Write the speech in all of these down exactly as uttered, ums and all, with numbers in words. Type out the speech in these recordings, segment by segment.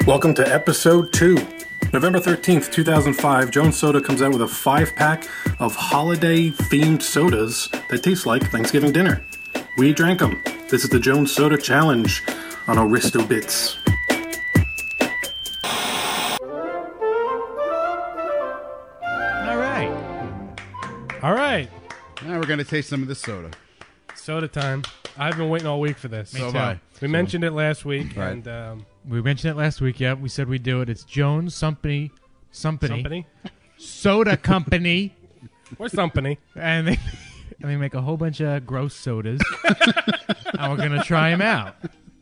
Welcome to episode two. November thirteenth, two thousand five, Jones Soda comes out with a five-pack of holiday-themed sodas that taste like Thanksgiving dinner. We drank them. This is the Jones Soda Challenge on Aristo Bits. All right. All right. Now we're going to taste some of this soda. Soda time. I've been waiting all week for this. Me So too. have I. We mentioned it last week. Right. And um, We mentioned it last week. Yep, we said we'd do it. It's Jones Sumpany, Sumpany, company. Soda Company, Where's company? and they and they make a whole bunch of gross sodas, and we're gonna try them out.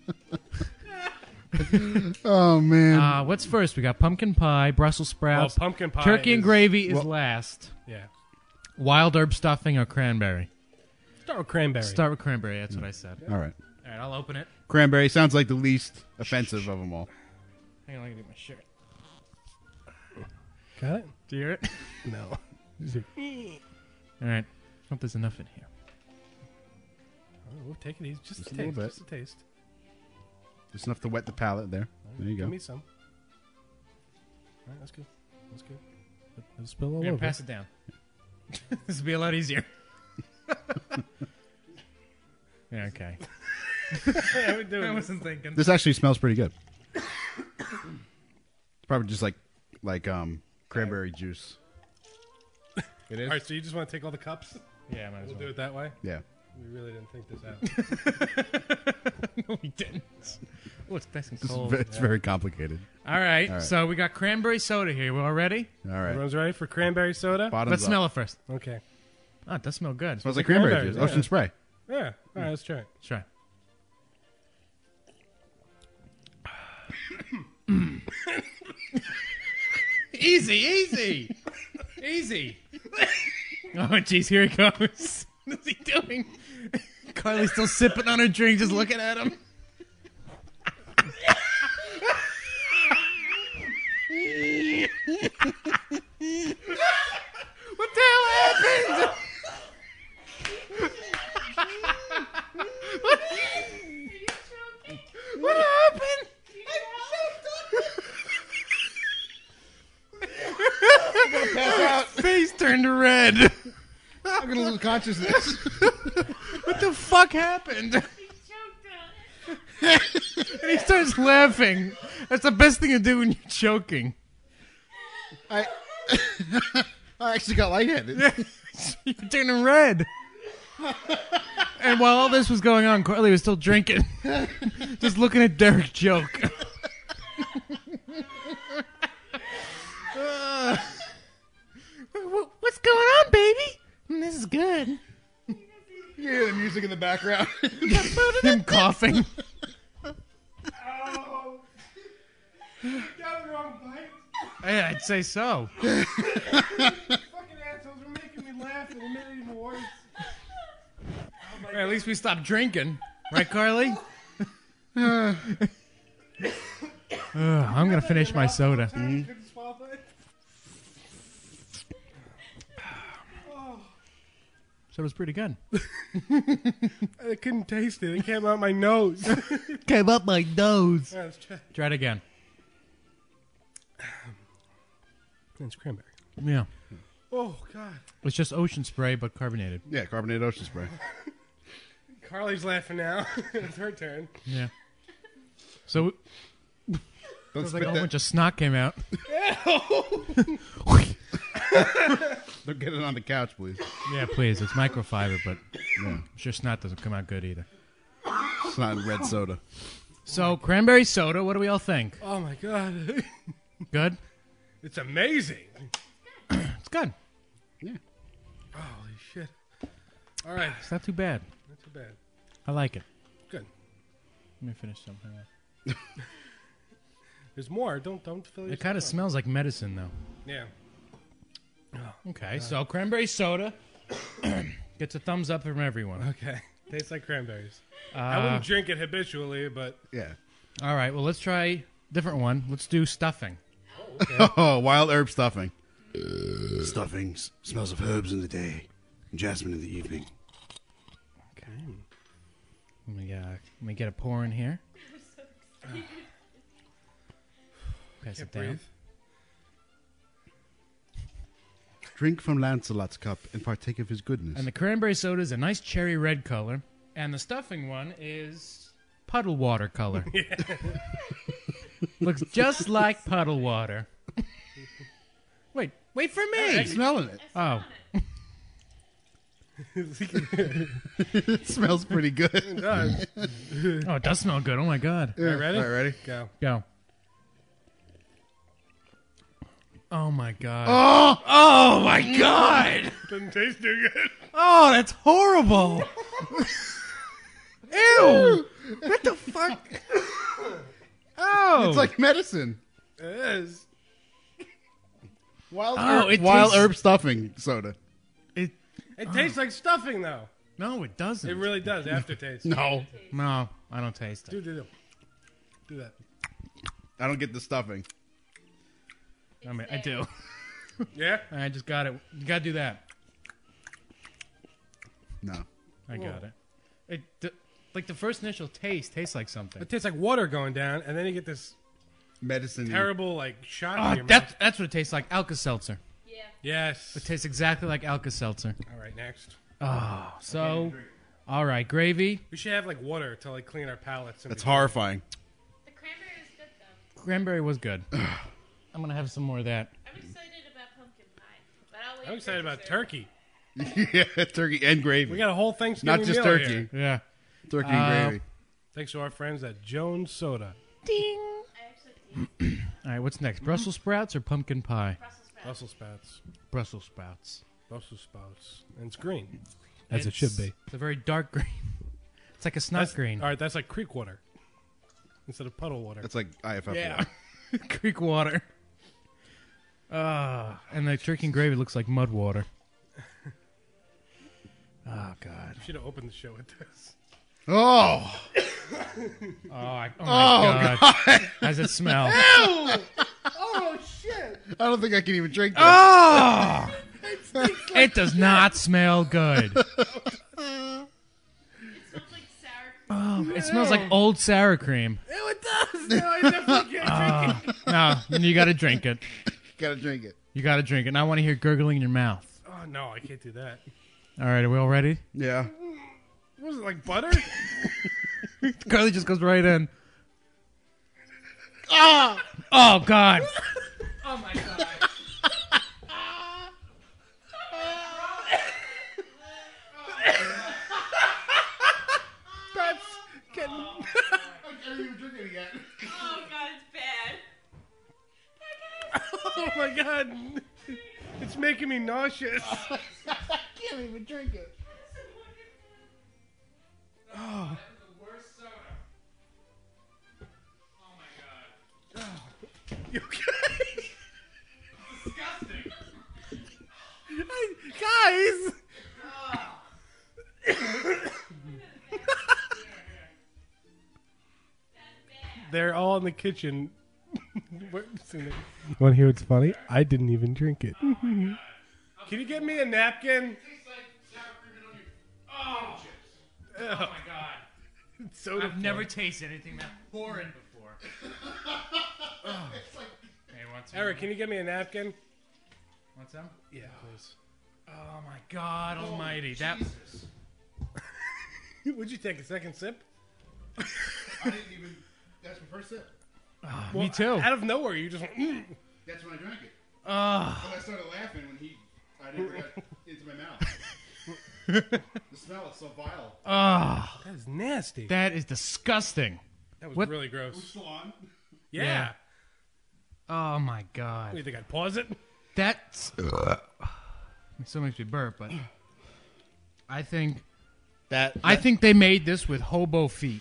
Oh, man. Uh, what's first? We got pumpkin pie, Brussels Well, sprouts, pumpkin pie. turkey and is- gravy is well- last. Yeah. Wild herb stuffing or cranberry? Start with cranberry. Start with cranberry. That's what I said. All right. All right, I'll open it. Cranberry sounds like the least offensive of them all. Hang on, let me get my shirt. Got it? Do you hear it? No. All right. I hope there's enough in here. Oh, we'll take it easy. Just, Just a a little taste. bit. Just a taste. Just enough to wet the palate there. There you Give go. me some. All right, that's good. That's good. Let- Let's spill all Here, over. pass it down. This will be a lot easier. Yeah, okay. Yeah, we're doing I this. wasn't thinking. This actually smells pretty good. It's probably just like like um cranberry juice. It is? All right, so you just want to take all the cups? Yeah, might as We'll well. do it that way? Yeah. We really didn't think this out. No, we didn't. Oh, it's nice and It's, cold. ve- it's very complicated. All right, All right. so we got cranberry soda here. We're all ready? All right. Everyone's ready for cranberry soda? Bottoms Let's up. smell it first. Okay. Oh, it does smell good. Smells like cranberry cranberries, juice. yeah. Ocean spray. Yeah. All right, let's try it. Let's try. Easy, easy, easy. Oh, jeez, here he goes. What's he doing? Carly's still sipping on her drink, just looking at him. What the hell happened? What, what happened? Face turned red. I'm gonna lose consciousness. What the fuck happened? And he starts laughing. That's the best thing to do when you're choking. I I actually got lightheaded. You're turning red. And while all this was going on, Carly was still drinking. Just looking at Derek joke. Uh, wh- what's going on, baby? "Mm, This is good. You hear the music in the background. Him coughing. Oh. Got the wrong bite. Yeah, I'd say so. Fucking assholes were making me laugh and it made it even worse. Or at least we stopped drinking. Right, Carly? Uh, I'm going to finish my soda. Couldn't swallow it. Soda's pretty good. I couldn't taste it. It came out my nose. All Came up my nose. right, let's try. Try it again. It's cranberry. Yeah. Oh, God. It's just ocean spray, but carbonated. Yeah, carbonated ocean spray. Carly's laughing now. It's her turn. Yeah. So Don't it was spit like a whole that. bunch of snot came out. Don't get it on the couch, please. Yeah, please. It's microfiber, but Yeah. I'm sure snot doesn't come out good either. It's not red soda. So, cranberry soda, what do we all think? Oh, my God. Good? It's amazing. It's good. Yeah. Holy shit. All right. It's not too bad. Not too bad. I like it. Good. Let me finish something. There's more. Don't don't fill your It kind of smells like medicine, though. Yeah. Okay, so cranberry soda gets a thumbs up from everyone. Okay. Tastes like cranberries. Uh, I wouldn't drink it habitually, but Yeah. all right, well, let's try a different one. Let's do stuffing. Oh, wild herb stuffing. Stuffing s- smells of herbs in the day and jasmine in the evening. Okay. Let me, uh, let me get a pour in here. Pass Can't it down. breathe. Drink from Lancelot's cup and partake of his goodness. And the cranberry soda is a nice cherry red color, and the stuffing one is puddle water color. Looks just like puddle water. Wait, wait for me. I'm smelling it. Oh, It smells pretty good. It does. oh, it does smell good. Oh my god. All right, ready? All right, ready? Go. Go. Oh my god. Oh! Oh my god. Doesn't taste too good. Oh, that's horrible. Ew. What the fuck? Oh. It's like medicine. It is. Wild, Oh, herb, it wild tastes- herb stuffing soda. it. It tastes like stuffing, though. No, it doesn't. It really does. Aftertaste. No, no, I don't taste Do, it. do, do. Do that. I don't get the stuffing. I mean, I do. Yeah? I just got it. You gotta do that. No. I got it. It d- like the first initial taste tastes like something. It tastes like water going down, and then you get this Medicine. terrible, like, shot in Oh, your that's mouth. that's what it tastes like. Alka-Seltzer. Yeah. Yes. It tastes exactly like Alka-Seltzer. All right, next. Oh, so all right, gravy. We should have, like, water to, like, clean our palates. That's horrifying. The cranberry was good though. Cranberry was good. I'm gonna have some more of that. I'm excited about pumpkin pie, but I'll wait. I'm for excited about dessert. turkey. Yeah, turkey and gravy. We got a whole Thanksgiving Not just meal turkey. here. Yeah. Turkey Uh, and gravy. Thanks to our friends at Jones Soda. Ding. I actually did All right, what's next? Brussels sprouts or pumpkin pie? Brussels sprouts. Brussels sprouts. Brussels sprouts. Brussels sprouts. And it's green. As it It's- should be. It's a very dark green. It's like a snot That's green. All right, that's like creek water instead of puddle water. That's like I F F. Yeah. Creek water. Ah, and the turkey and gravy looks like mud water. Oh God. You should have opened the show with this. Oh! Oh, I, oh my God. How's it smell? Oh, shit. I don't think I can even drink this. Oh! It does not smell good. It smells like sour cream. Oh, it smells like old sour cream. Ew, it does. No, I definitely can't drink it. No, you got to drink it. Gotta drink it. You got to drink it. And I want to hear gurgling in your mouth. Oh, no, I can't do that. All right, are we all ready? Yeah. What was it, like butter? Carly just goes right in. Ah! Oh God! Oh my God! That's getting... I can't even drink it yet. Oh god, it's bad. Oh, my God. It's making me nauseous. I can't even drink it. Oh. You okay? Disgusting. Guys! They're all in the kitchen. Want to hear what's funny? I didn't even drink it. Can you get me a napkin? Oh. Oh my God! Soda I've never tasted anything that foreign before. Oh. Hey, want some? Eric, can you get me a napkin? Want some? Yeah, please. Oh my God Almighty! That. Would you take a second sip? I didn't even. That's my first sip. Oh, Well, me too. Out of nowhere, you just went, mm. That's when I drank it. Oh. But I started laughing when he. I never got into my mouth. The smell is so vile. Oh. That is nasty. That is disgusting. That was What- really We're gross. still on. Yeah. Yeah. Oh my What, God. you think I'd pause it? That's. It still makes me burp, but. I think. That. I think they made this with hobo feet.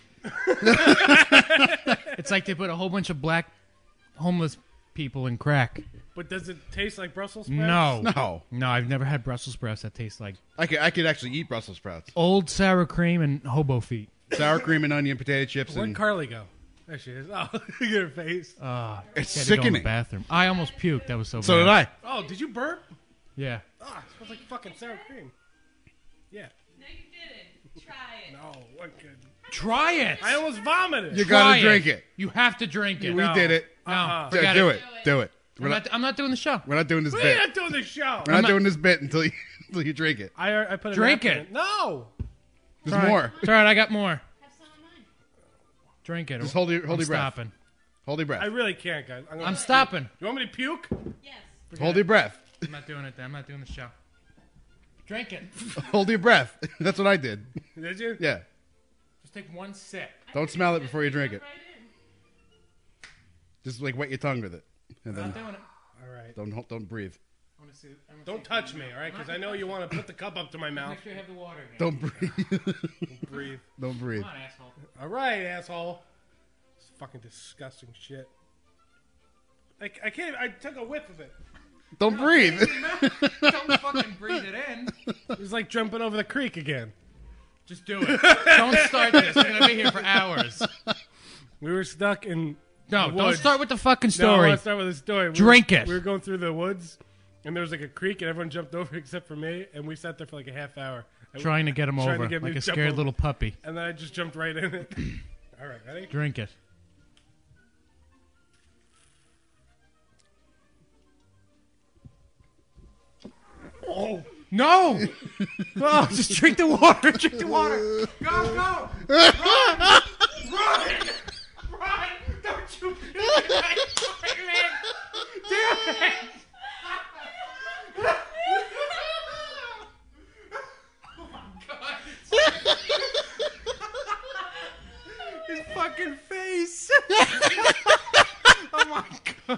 It's like they put a whole bunch of black homeless people in crack. But does it taste like Brussels sprouts? No. No. No, I've never had Brussels sprouts that taste like I could. I could actually eat Brussels sprouts. old sour cream and hobo feet. Sour cream and onion, potato chips, Where'd and Carly go? There she is. Oh, look at her face. Uh, it's had to go in the sickening. bathroom. I almost puked. That was so So bad. did I. Oh, did you burp? Yeah. Ah, it smells like fucking sour cream. Yeah. No, you didn't. Try it. No, what good? Try it. I almost vomited. You Try gotta drink it. You have to drink it. We no. did it. No, Uh-uh. Yeah, forget do it. it. Do it. We're I'm not, not, I'm not doing the show. we're not doing this We're bit. not doing the show. We're not not- doing this bit until you, until you drink it. I, I put a Drink napkin it. in- No. There's All right. more. It's all right. I got more. Have some of mine. Drink it. Just hold your, hold I'm your breath. stopping. Hold your breath. I really can't, guys. I'm, gonna, I'm stopping. You want me to puke? Yes. Hold your breath. I'm not doing it. Then. I'm not doing the show. Drink it. Hold your breath. That's what I did. Did you? Yeah. Just take one sip. Don't smell it before you drink it. Right in. Just like wet your tongue with it, and I'm then not doing it. All right. don't don't breathe. I want to see. I wanna Don't see- touch me, all right? Because I know you want to put the cup up to my mouth. Make sure you have the water. Again. Don't breathe. Breathe. don't breathe. Come on, asshole. All right, asshole. It's fucking disgusting shit. I, I can't even, I took a whiff of it. Don't breathe. Don't fucking breathe it in. It was like jumping over the creek again. Just do it. Don't start this. We're gonna be here for hours. We were stuck in No, the don't woods. start with the fucking No, I story. want to start with a story. We Drink were, it. We were going through the woods, and there was like a creek, and everyone jumped over except for me, and we sat there for like a half hour. And, Trying to get him Trying to over get me like to a jump scared over. little puppy. and then I just jumped right in it. All right, ready? Drink it. Oh, No! Oh, just drink the water. Drink the water. Go, go! Run! Run! Run! Don't you do it! Damn it! Oh my god. His fucking face. Oh my god.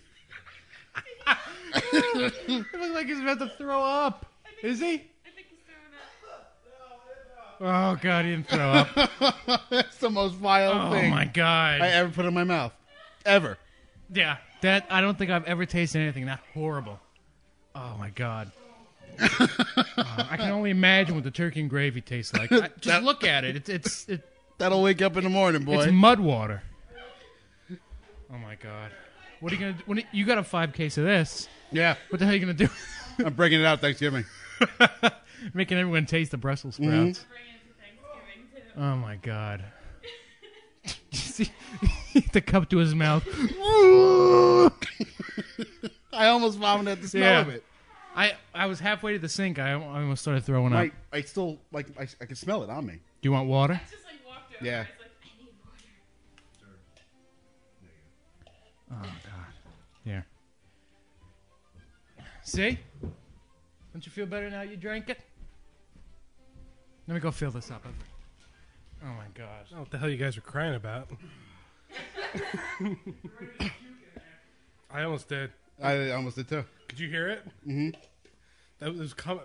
It looks like he's about to throw up. Is he? I think he's throwing up. Oh god, he didn't throw up. That's the most vile Oh thing my god. I ever put in my mouth, ever. Yeah, that I don't think I've ever tasted anything that horrible. Oh my god. Uh, I can only imagine what the turkey and gravy tastes like. I, just That- look at it. It's it's it, That'll wake you up in the morning, boy. it's mud water. Oh my god. What are you gonna do? When you got a five case of this? yeah, What the hell are you gonna do? I'm breaking it out Thanksgiving. Making everyone taste the Brussels sprouts. Bring it to Thanksgiving too. Oh my god. You see the cup to his mouth. I almost vomited at the smell Yeah. of it. I I was halfway to the sink. I, I almost started throwing up. I, I still like I, I can smell it on me. Do you want water? Just like walked over. Yeah. I was like, I need water. Oh god. Here. See? Don't you feel better now you drank it? Let me go fill this up. Oh my gosh. I don't know what the hell you guys were crying about. I almost did. I almost did too. Could you hear it? Mm-hmm. That was coming.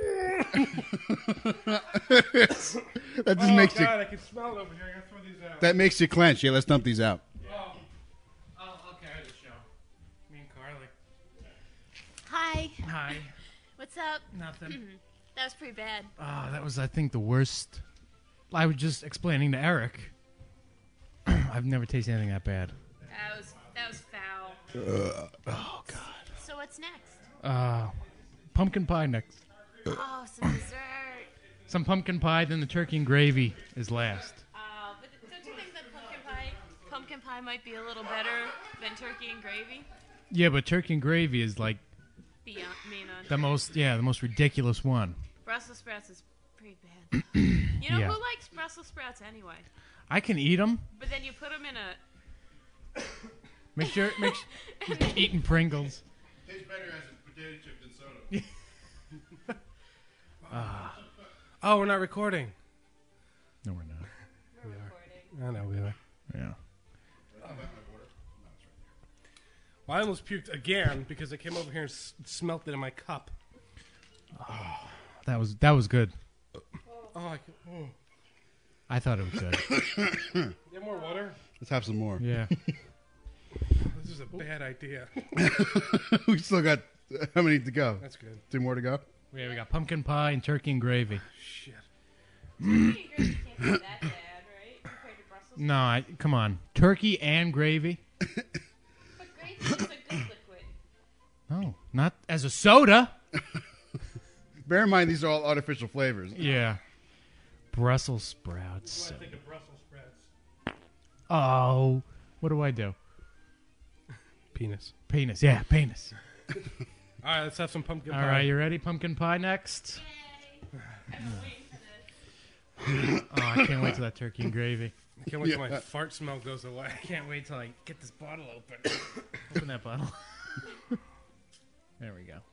That just Oh makes God, you I can smell it over here. I gotta throw these out. that makes you clench. Yeah, let's dump these out. Oh. I'll, I'll carry the show. Me and Carly. Hi. Hi. What's up? Nothing. That was pretty bad. Oh, that was, I think, the worst. I was just explaining to Eric. I've never tasted anything that bad. That was that was foul. Oh God. So what's next? Uh, pumpkin pie next. Oh, some dessert. Some pumpkin pie, then the turkey and gravy is last. Uh, but don't you think that pumpkin pie, pumpkin pie might be a little better than turkey and gravy? Yeah, but turkey and gravy is like Beyond mean on the most, yeah, the most ridiculous one. Brussels sprouts is pretty bad. You know Yeah. who likes Brussels sprouts anyway? I can eat them. But then you put them in a. Make sure, make sure eating Pringles. Tastes better as a potato chip than soda. Oh, we're not recording. No, we're not. Recording. I know we are. Yeah. Well, I almost puked again because I came over here and s- smelt it in my cup. That was that was good. Oh, I can, oh. I thought it was good. You have more water? Let's have some more. Yeah. This is a bad idea. We still got how many to go? That's good. Two more to go. Yeah, we got pumpkin pie and turkey and gravy. Shit. Turkey and gravy can't be that bad, right? Compared to Brussels. No, I, come on. Turkey and gravy? But gravy is a good liquid. No, not as a soda. Bear in mind these are all artificial flavors. Yeah. Brussels sprouts. I think of Brussels sprouts. Oh, what do I do? Penis. Penis. Yeah, penis. All right, let's have some pumpkin All pie. right, you ready? Pumpkin pie next. Oh, I can't wait till that turkey and gravy. I can't wait till Yeah. my fart smell goes away. I can't wait till I get this bottle open. Open that bottle. There we go.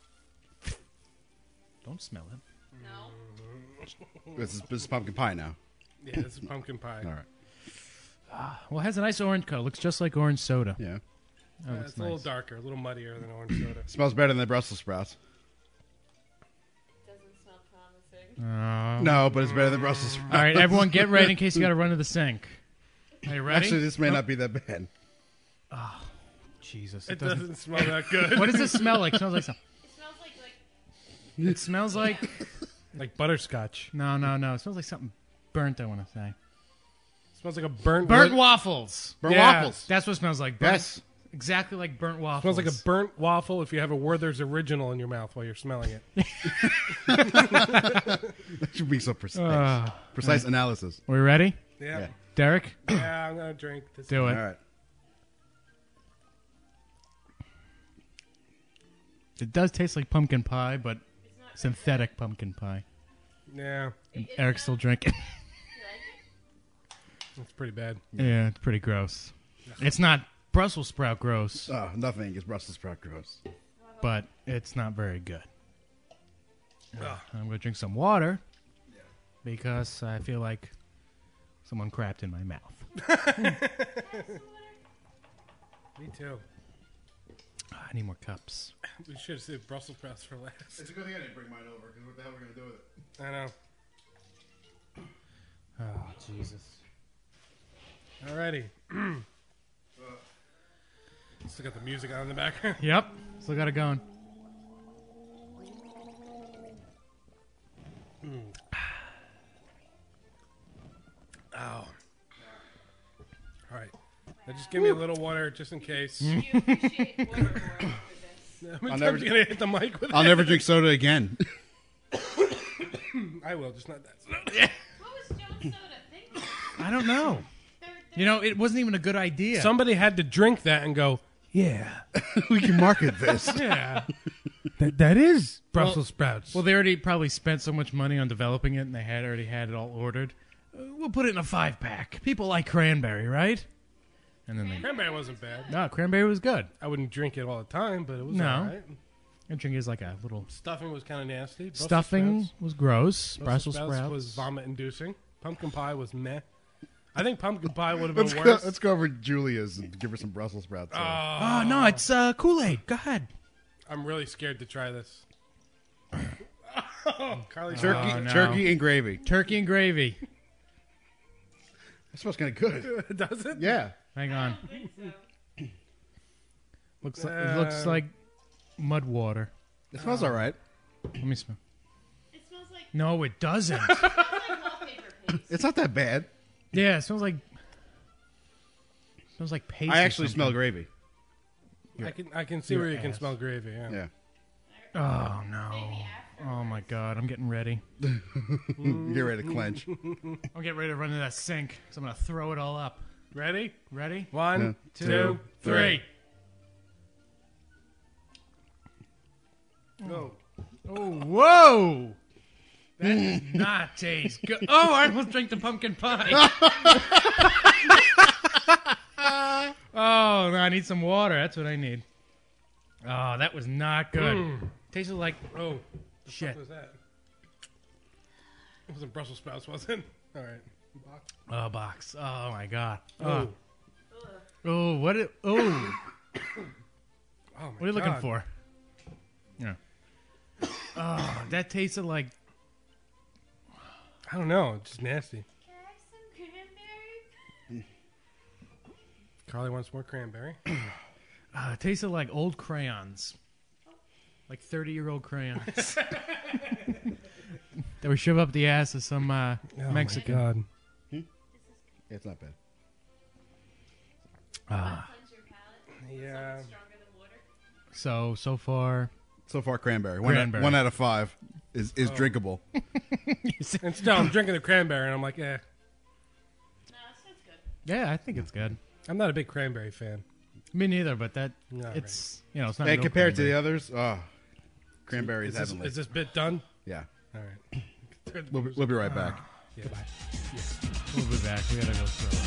Don't smell it. No. This is, this is pumpkin pie now. Yeah, this is pumpkin pie. All right. Well, it has a nice orange color. Looks just like orange soda. Yeah. Oh, Yeah, looks it's a little nice. darker, a little muddier than orange soda. Smells better than the Brussels sprouts. Doesn't smell promising. Oh. No, but it's better than Brussels sprouts. All right, everyone, get ready in case you got to run to the sink. Are you ready? Actually, this may not be that bad. Jesus, It it doesn't. doesn't smell that good. What does this smell like? It smells like something. It smells like like It smells like. Like butterscotch. No, no, no. It smells like something burnt. I want to say. It smells like a burnt. Burnt wood- waffles. Burnt Yeah. waffles. That's what it smells like. Burnt, Yes. Exactly like burnt waffles. Smells like a burnt waffle if you have a Werther's Original in your mouth while you're smelling it. That should be so precise. Uh, precise analysis. we ready? Yeah. Yeah. Derek? Yeah, I'm gonna drink this. Do All it. right. It does taste like pumpkin pie, but synthetic pumpkin pie. Yeah, And Eric's still drinking. you like it? it's pretty bad. Yeah, it's pretty gross. It's not Brussels sprout gross, Oh, nothing is Brussels sprout gross. but it's not very good. Ugh. I'm going to drink some water because I feel like someone crapped in my mouth. Me too. I need more cups. We should have saved Brussels sprouts for last. It's a good thing I didn't bring mine over, because what the hell are we going to do with it? I know. Oh, Jesus. Alrighty. Still got the music on in the background. Yep. Still got it going. Ow. Alright. Now just give me a little water just in case. Do you appreciate water more after this? How many I'll times never- you gonna hit the mic with I'll it? never drink soda again. I will, just not that. What was Jones Soda? Think I don't know. they're, they're You know, it wasn't even a good idea. Somebody had to drink that and go, yeah, We can market this. yeah. that, that is Brussels sprouts. Well, they already probably spent so much money on developing it, and they had already had it all ordered. Uh, we'll put it in a five pack. People like cranberry, right? And then they cranberry wasn't bad. no cranberry was good. I wouldn't drink it all the time, but it was No. alright. And drink is like a little Stuffing was kind of nasty. Brussels stuffing sprouts- was gross. Brussels Brussels sprouts, sprouts was vomit-inducing. Pumpkin pie was meh. I think pumpkin pie would have Let's been go, worse. let's go over to Julia's and give her some Brussels sprouts. uh, Oh no, it's uh, Kool Aid. Go ahead. I'm really scared to try this. Carly, turkey, Oh, no. turkey and gravy. Turkey and gravy. That smells kind of good. does it? Yeah. Hang on. I think so. Looks like it looks Uh, like mud water. It smells all right. Let me smell. It smells like, No, it doesn't. it smells like wallpaper paste. It's not that bad. Yeah, it smells like smells like paste. I or actually smell something. gravy. I can I can see your where you can ass. smell gravy. Yeah. Yeah. Oh no. Oh my god, I'm getting ready. Get ready to clench. I'm getting ready to run into that sink, so I'm gonna throw it all up. Ready? Ready? One, Two, two, three. go. Oh, whoa! That does not taste good. Oh, I almost drank the pumpkin pie. Oh, no, I need some water. That's what I need. Oh, that was not good. Mm. Tasted like Oh, the shit. fuck was that? It wasn't Brussels sprouts, was it? All right. Box. Oh, box. Oh my god. Oh. Oh, oh what? It, oh, Oh my what are you looking God. for? Yeah. Oh, that tasted like. I don't know. It's just nasty. Can I have some cranberry? Carly wants more cranberry. Uh, it tasted like old crayons, like thirty-year-old crayons that were shoved up the ass of some uh, Oh Mexican. my God. Yeah, it's not bad. Ah. Cleanse your palate. Yeah. Something stronger than water. So so far, So far, cranberry. One, Cranberry. Out, one out of five. is is drinkable. And still, I'm drinking the cranberry, and I'm like, eh. No, this one's good. Yeah, I think it's good. I'm not a big cranberry fan. Me neither, but that No, it's you know it's not. Hey, no compared to the cranberry. others, oh, cranberry is Is this, heavenly. is this bit done? Yeah, All right. we'll be, we'll be right back. Yeah. Goodbye. We'll be back. We gotta go through.